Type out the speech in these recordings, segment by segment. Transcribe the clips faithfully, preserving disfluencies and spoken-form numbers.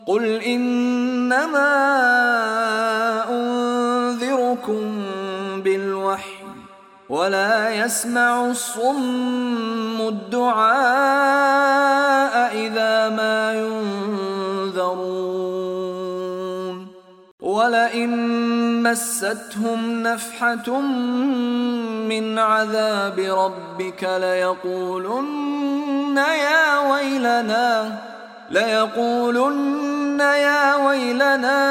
قل إنما أنذركم بالوحي ولا يسمع الصم الدعاء إذا ما ينذرون ولئن مستهم نفحة من عذاب ربك ليقولن يا ويلنا ليقولن يا ويلنا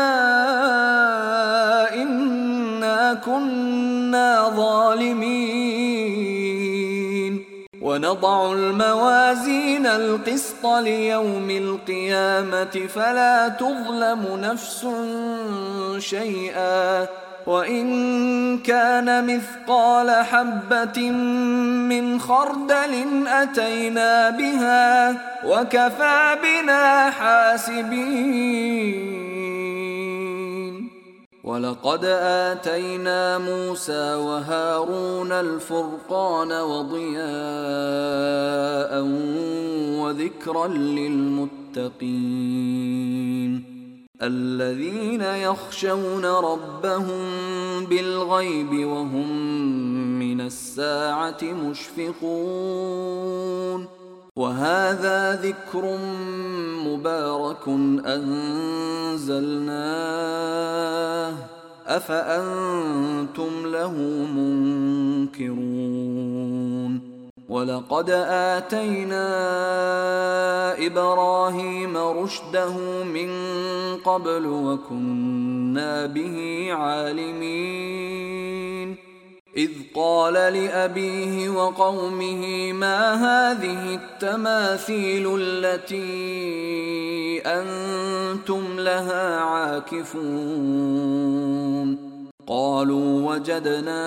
إنا كنا ظالمين ونضع الموازين القسط ليوم القيامة فلا تظلم نفس شيئا وإن كان مثقال حبة من خردل أتينا بها وكفى بنا حاسبين ولقد آتينا موسى وهارون الفرقان وضياء وذكرا للمتقين الذين يخشون ربهم بالغيب وهم من الساعة مشفقون وهذا ذكر مبارك أنزلناه أفأنتم له منكرون ولقد آتينا إبراهيم رشده من قبل وكنا به عالمين إذ قال لأبيه وقومه ما هذه التماثيل التي أنتم لها عاكفون قالوا وجدنا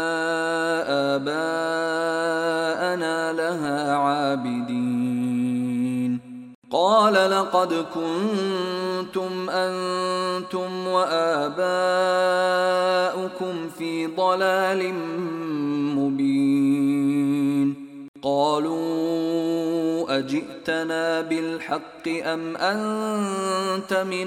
آباءنا لها عابدين قال لقد كنتم أنتم وآباؤكم في ضلال مبين قالوا أجئتنا بالحق أم أنت من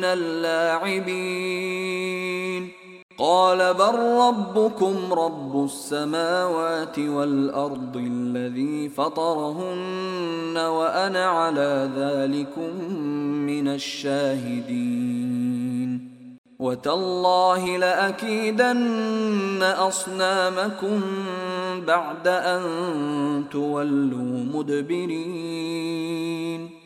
اللاعبين قال بل ربكم رب السماوات والأرض الذي فطرهن وأنا على ذلكم من الشاهدين وتالله لأكيدن أصنامكم بعد أن تولوا مدبرين